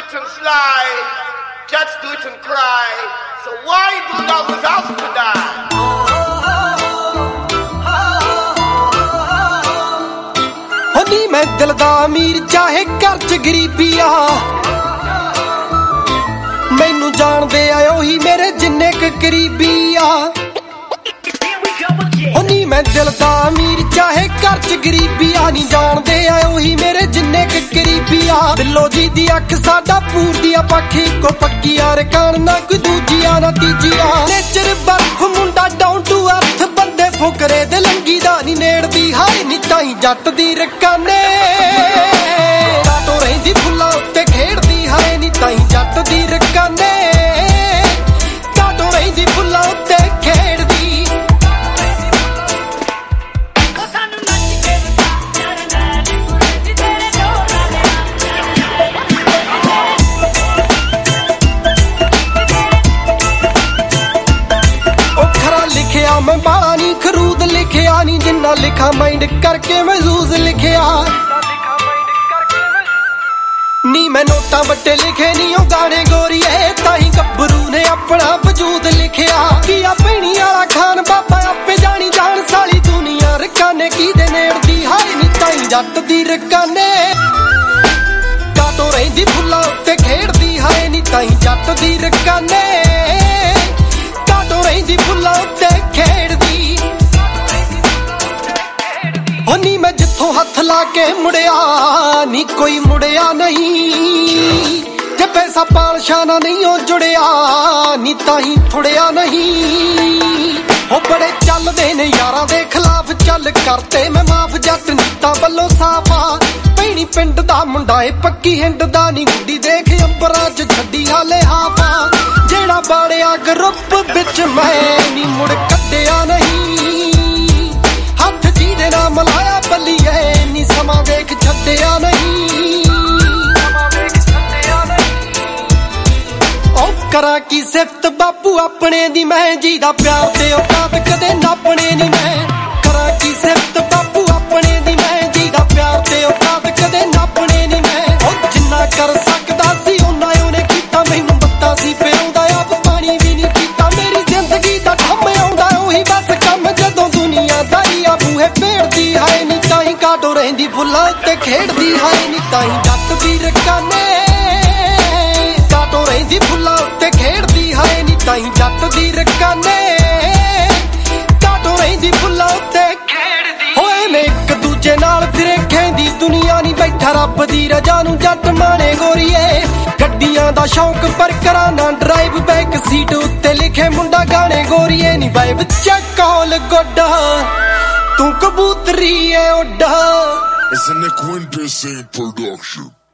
ਨੀ ਮੈਂ ਦਿਲ ਦਾ ਅਮੀਰ ਚਾਹੇ ਘਰ ਚ ਗਰੀਬੀ ਆ, ਮੈਨੂੰ ਜਾਣਦੇ ਆ ਉਹੀ ਮੇਰੇ ਜਿੰਨੇ ਕੁ ਕਰੀਬੀ ਆ। ਨੀ ਮੈਂ ਦਿਲ ਦਾ ਅਮੀਰ ਚਾਹੇ ਘਰ ਚ ਗਰੀਬੀ ਆ, ਨੀ ਜਾਣਦੇ ਆ ਉਹੀ ਮੇਰੇ ਜਿੰਨੇ ਕੁ ਕਰੀਬੀ ਆ। ਬਿੱਲੋ ਜੀ ਦੀ ਅੱਖ ਸਾਡਾ ਪੂਰਦੀ ਆ ਪੱਖ ਇੱਕੋ ਪੱਕੀ ਆ, ਰਕਾਨ ਨਾ ਕੋਈ ਦੂਜੀ ਆ ਨਾ ਤੀਜੀ ਆ। ਨੇਚਰ ਬਰਫ ਮੁੰਡਾ ਡਾਊਨ ਟੂ ਅਰਥ, ਬੰਦੇ ਫੁਕਰੇ ਦੇ ਲੰਗੀ ਦਾ ਨੀ ਨੇੜਦੀ ਹਾਏ ਨੀ ਤਾਈ ਜੱਟ ਦੀ ਰਕਾਨੇ। ਕਾਟੋ ਰਹਿੰਦੀ ਫੁੱਲਾਂ ਉੱਤੇ ਖੇਡਦੀ ਹਾਏ ਨੀ ਤਾਈ ਜੱਟ ਦੀ ਰਕਾਨੇ। ਕਾਟੋ ਰਹਿੰਦੀ ਫੁੱਲਾਂ ਉੱਤੇ ਖੇਡਦੀ। ਮੈਂ ਬਾਲਾ ਨੀ ਖਰੂਦ ਲਿਖਿਆ ਨੀ, ਜਿੰਨਾ ਲਿਖਾ ਮਾਈਂਡ ਕਰਕੇ ਮਹਿਜ਼ੂਜ਼ ਲਿਖਿਆ ਨੀ। ਮੈਂ ਨੋਟਾਂ ਵੱਟੇ ਲਿਖੇ ਨੀ ਉਹ ਗਾਣੇ ਗੋਰੀਏ, ਤਾਹੀਂ ਗੱਭਰੂ ਨੇ ਆਪਣਾ ਵਜੂਦ ਲਿਖਿਆ। ਕੀ ਆ ਭੈਣੀ ਵਾਲਾ ਖਾਨ ਬਾਬਾ ਆਪੇ ਜਾਣੀ ਜਾਣ, ਸਾਲੀ ਦੁਨੀਆ ਰਕਾਨੇ ਕੀ ਦੇ ਨੇੜਦੀ ਹਾਏ ਨੀ ਤਾਈ ਜੱਟ ਦੀ ਰਕਾਨੇ। ਕਾਟੋ ਰਹਿੰਦੀ ਫੁੱਲਾਂ ਉੱਤੇ ਖੇਡਦੀ ਹਾਏ ਨੀ ਤਾਈ ਜੱਟ ਦੀ ਰਕਾਨੇ। ਕਾਟੋ ਰਹਿੰਦੀ ਫੁੱਲਾਂ ਉੱਤੇ ਖੇਡਦੀ। ਨੀ ਮੈਂ ਜਿੱਥੋਂ ਹੱਥ ਲਾ ਕੇ ਮੁੜਿਆ ਨੀ ਕੋਈ ਮੁੜਿਆ ਨਹੀਂ, ਜੇ ਪੈਸਾ ਪਾਲਸ਼ਾ ਨਾ ਨਹੀਂ ਉਹ ਜੁੜਿਆ ਨੀ ਤਾਹੀਂ ਥੁੜਿਆ ਨਹੀਂ। ਉਹ ਬੜੇ ਚੱਲਦੇ ਨੇ ਯਾਰਾਂ ਦੇ ਖਿਲਾਫ, ਚੱਲ ਕਰਤੇ ਮੈਂ ਮਾਫ ਜੱਟ ਨੀਤਾਂ ਵੱਲੋਂ ਸਾਫਾ। ਭੈਣੀ ਪਿੰਡ ਦਾ ਮੁੰਡਾ ਏ ਪੱਕੀ ਹਿੰਡ ਦਾ ਨੀ, ਗੁੱਡੀ ਦੇਖ ਅੰਬਰਾਂ ਚ ਛੱਡੀ ਹਾਲੇ ਹਾਫਾ। ਜਿਹੜਾ ਬਾੜਿਆ ਗਰੁੱਪ ਵਿੱਚ ਮੈਂ ਨੀ ਮੁੜ ਕੱਢਿਆ ਨਹੀਂ, ਹੱਥ ਜਿਹਦੇ ਨਾਲ ਮਲਾਇਆ ਬੱਲੀਏ ਨੀ ਸਮਾਂ ਦੇਖ ਛੱਡਿਆ ਨਹੀਂ। ਉਹ ਕਰਾਂ ਕੀ ਸਿਫਤ ਬਾਪੂ ਆਪਣੇ ਦੀ, ਮੈਂ ਜੀ ਦਾ ਪਿਆਰ ਤੇ ਔਕਾਤ ਕਦੇ ਨਾਪਣੇ ਨੀ। ਮੈਂ ਕਰਾਂ ਕੀ ਸਿਫਤ ਬਾਪੂ ਆਪਣੇ ਦੀ, ਮੈਂ ਜੀ ਦਾ ਪਿਆਰ ਤੇ ਔਕਾਤ ਕਦੇ ਨਾਪਣੇ ਨੀ। ਮੈਂ ਉਹ ਜਿੰਨਾ ਕਰ ਸਕਦਾ ਸੀ ਉਹਨਾਂ ਉਹਨੇ ਕੀਤਾ, ਮੈਨੂੰ ਬੱਤਾ ਸੀ ਪਿਆਉਂਦਾ ਆਪ ਪਾਣੀ ਵੀ ਨਹੀਂ ਪੀਤਾ। ਮੇਰੀ ਜ਼ਿੰਦਗੀ ਦਾ ਕੰਮ ਆਉਂਦਾ ਉਹੀ ਬਸ ਕੰਮ, ਜਦੋਂ ਦੁਨੀਆਦਾਰੀ ਆ ਬੂਹੇ ਭੇੜਦੀ ਹਾਏ ਨੀ ਤਾਹੀਂ ਕਾਟੋ ਰਹਿੰਦੀ ਫੁੱਲਾਂ ਉੱਤੇ ਖੇਡਦੀ ਹਾਏ ਨੀ ਤਾਹੀਂ ਜੱਟ ਦੀ ਰਕਾਨੇ। ਕਾਟੋ ਰਹਿੰਦੀ ਫੁੱਲਾਂ ਉੱਤੇ ਖੇਡਦੀ ਹਾਏ ਨੀ ਤਾਹੀਂ ਜੱਟ ਦੀ ਰਕਾਨੇ। ਕਾਟੋ ਰਹਿੰਦੀ ਫੁੱਲਾਂ ਉੱਤੇ ਖੇਡਦੀ। ਹੋਏ ਮੈਂ ਇੱਕ ਦੂਜੇ ਨਾਲ ਫਿਰੇ ਖੇਂਦੀ ਦੁਨੀਆ ਨੀ, ਬੈਠਾ ਰੱਬ ਦੀ ਰਜਾ ਨੂੰ ਜੱਟ ਮਾਣੇ ਗੋਰੀਏ। ਗੱਡੀਆਂ ਦਾ ਸ਼ੌਂਕ ਪਰ ਕਰਾਂ ਨਾ ਡਰਾਈਵ, ਬੈਕ ਸੀਟ ਉੱਤੇ ਲਿਖੇ ਮੁੰਡਾ ਗਾਣੇ ਗੋਰੀਏ ਨੀ। ਵਾਈਬ ਚੈੱਕ ਕਾਲ ਗੋਡਾ ਤੂੰ ਕਬੂਤਰੀ ਏ ਉੱਡਾ। It's a Nick Winter production.